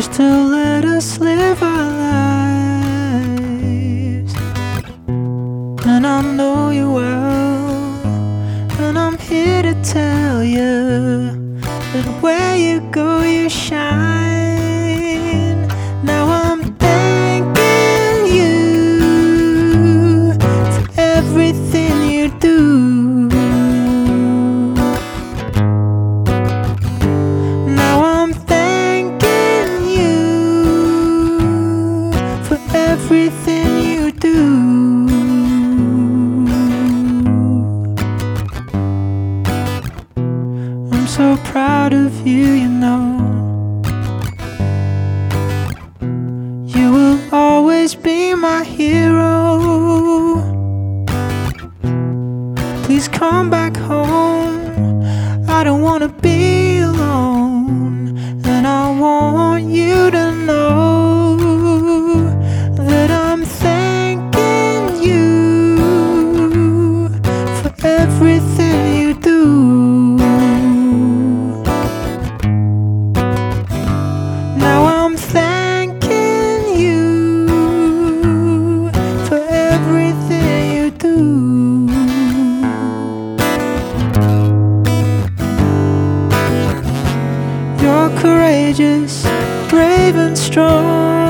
just to let us live our lives. And I know you well, and I'm here to tell you that where you go you shine. Now I'm thanking you for everything you do. Now I'm thanking you for everything you do. I'm so proud of you, you know. You will always be my hero. Please come back home. I don't wanna be alone. And I want you to know that I'm thanking you for everything you do. Now I'm thanking you for everything you do. You're courageous, brave and strong.